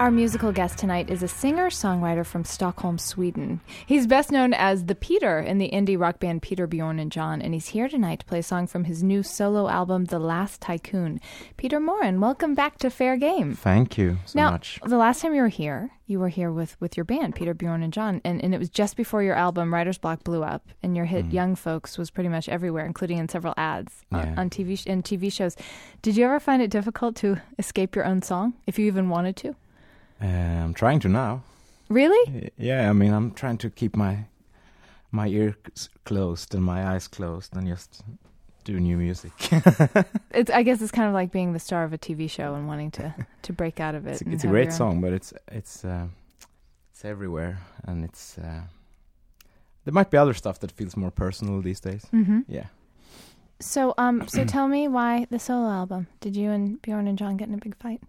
Our musical guest tonight is a singer-songwriter from Stockholm, Sweden. He's best known as the Peter in the indie rock band Peter, Bjorn and John, and he's here tonight to play a song from his new solo album, The Last Tycoon. Peter Morin, welcome back to Fair Game. Thank you so much. The last time you were here with your band, Peter, Bjorn and John, and it was just before your album, Writer's Block, blew up, and your hit Young Folks was pretty much everywhere, including in several ads on TV shows. Did you ever find it difficult to escape your own song, if you even wanted to? I'm trying to now. Really? Yeah, I mean, I'm trying to keep my ears closed and my eyes closed and just do new music. I guess it's kind of like being the star of a TV show and wanting to break out of it. It's a great song, but it's everywhere, and it's there might be other stuff that feels more personal these days. Mm-hmm. Yeah. So tell me why the solo album? Did you and Bjorn and John get in a big fight?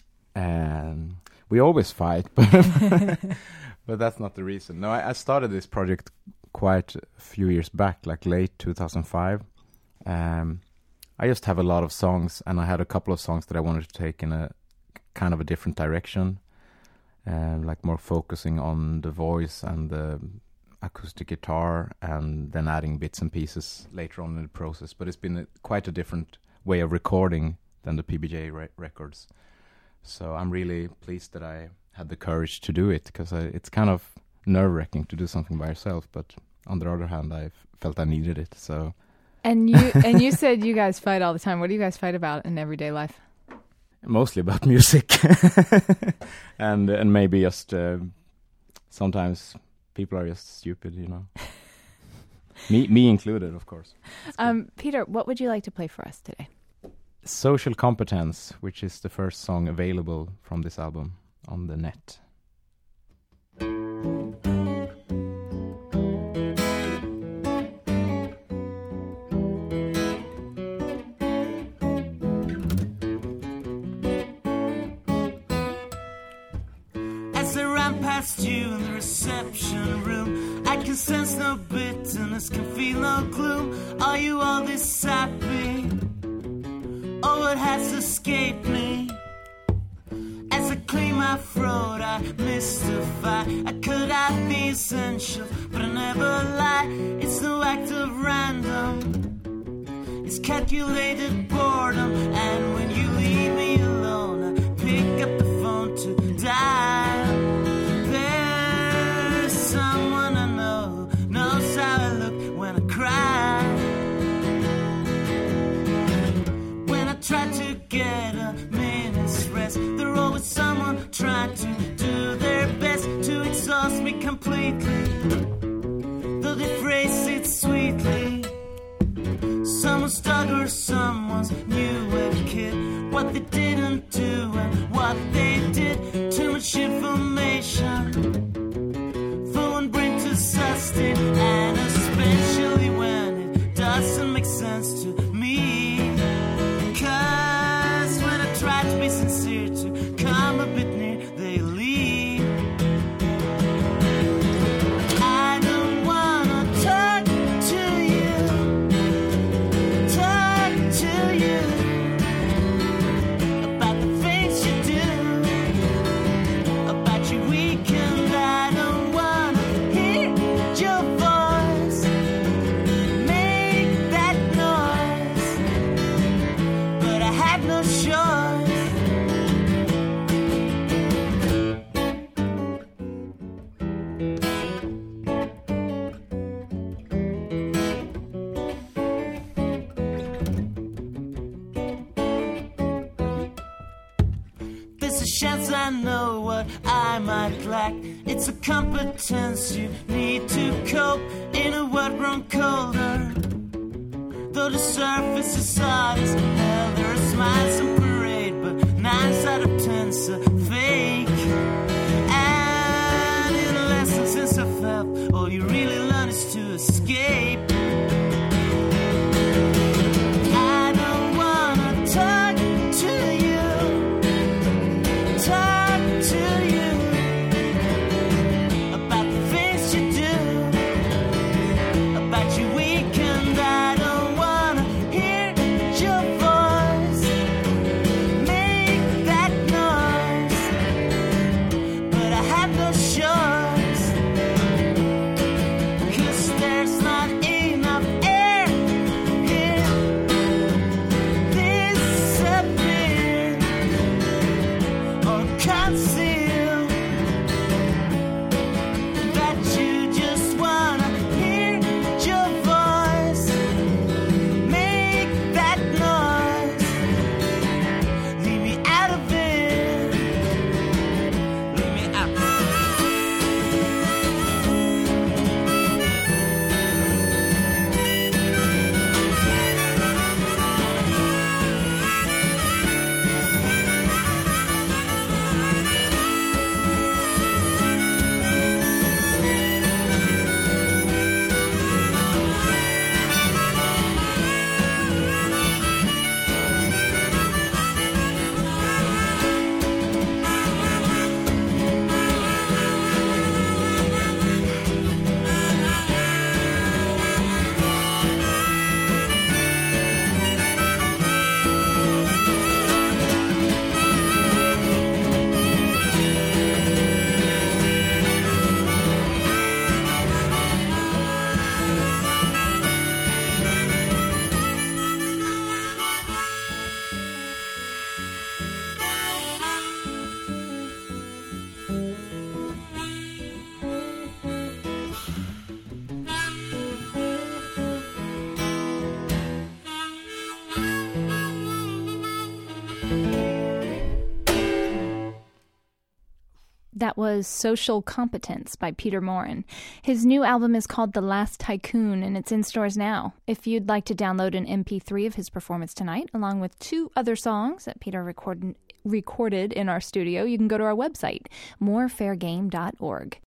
We always fight, but that's not the reason. No, I started this project quite a few years back, like late 2005. I just have a lot of songs, and I had a couple of songs that I wanted to take in a kind of a different direction, like more focusing on the voice and the acoustic guitar, and then adding bits and pieces later on in the process. But it's been quite a different way of recording than the PBJ records. So I'm really pleased that I had the courage to do it, because it's kind of nerve-wracking to do something by yourself. But on the other hand, I felt I needed it. So. And you said you guys fight all the time. What do you guys fight about in everyday life? Mostly about music, and maybe just sometimes people are just stupid, you know. me included, of course. Peter, what would you like to play for us today? Social Competence, which is the first song available from this album on the net. As I ran past you in the reception room, I can sense no bitterness, can feel no gloom. Are you all this happy? Oh, it has escaped me. As I clean my throat, I mystify. I could have the essentials, but I never lie. It's no act of random, it's calculated boredom. And when you leave me alone, I pick up the phone to dial. There's someone I know, knows how I look when I cry. Try to get a minute's rest. There's always someone trying to do their best to exhaust me completely, though they phrase it sweetly. Someone's dog or someone's new kid, what they didn't do and what they did. Too much information for one brain to sustain, and especially when it doesn't make sense to me. Cause when I try to be sincere, to come a bit near, they leave. I don't wanna talk to you about the things you do, about your weekend. I don't wanna hear your voice make that noise, but I have no choice. There's a chance I know what I might lack. It's a competence you need to cope in a world grown colder. Though the surface is hot as hell, there are smiles and parade, but 9 out of 10's a fake. And in a lesson since I felt, all you really learn is to escape. I don't wanna talk to you about the things you do, about your weekend. I don't wanna hear your voice That was Social Competence by Peter Morin. His new album is called The Last Tycoon, and it's in stores now. If you'd like to download an MP3 of his performance tonight, along with 2 other songs that Peter recorded in our studio, you can go to our website, morefairgame.org.